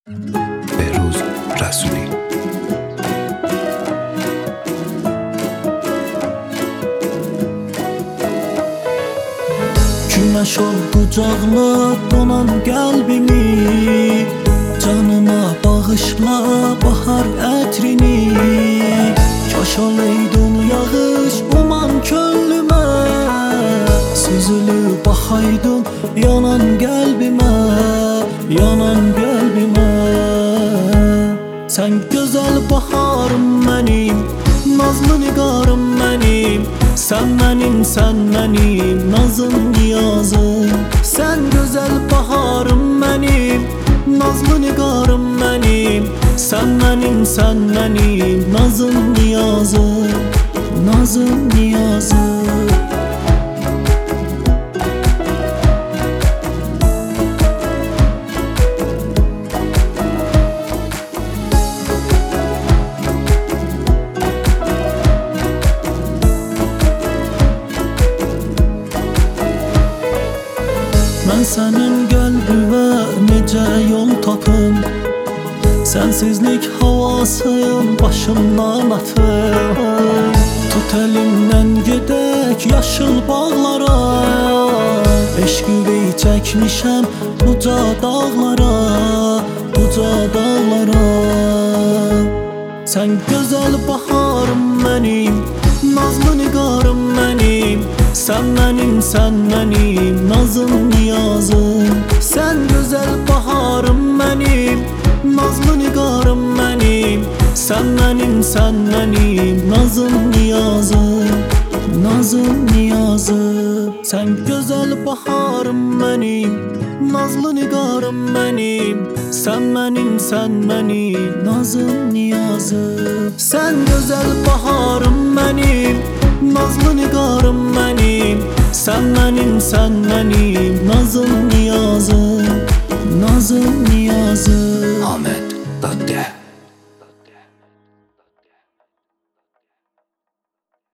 بهروز رسولی. Güneş ol qucaqla donan qəlbimi, canıma bağışla bahar ətrini. Kaş olaydın yağış uman könlümə, süzülüb baxaydın yanan qəlbimə, yanan qəlbimə. Sən gözəl baharım mənim, nazlı nigarım mənim. Sən mənim, nazım niyazım. Sən gözəl baharım mənim, nazlı nigarım mənim. Sən mənim, nazım niyazım, nazım niyazım. Mən sənin qəlbimə necə yol tapım? Sənsizlik havasım başımdan atım. Tut əlimdən gedək yaşıl bağlara, eşqi çəkmişəm uca dağlara, uca dağlara. Sən gözəl baharım mənim, nazlı nigarım mənim. Sən mənim, nazım niyazım. Sən gözəl baharım mənim, nazlı nigarım mənim. Sən mənim, nazım niyazım, nazım niyazım. Sən gözəl baharım mənim, nazlı nigarım mənim. Sən mənim, nazım niyazım. Sən gözəl baharım mənim, nazlı nigarım mənim. Sən mənim,